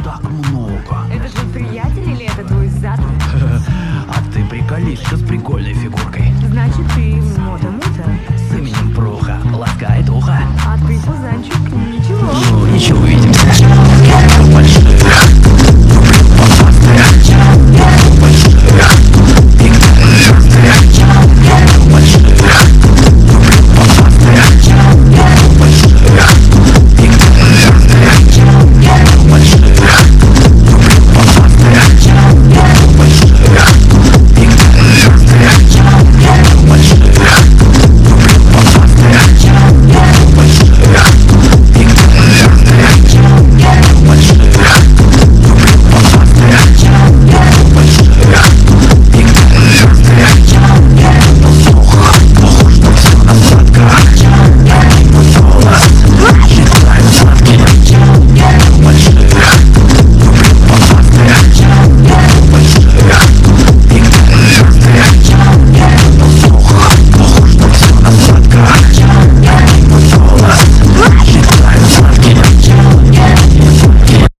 так много. Это же приятель или это твой зад? А ты приколишься с прикольной фигурой.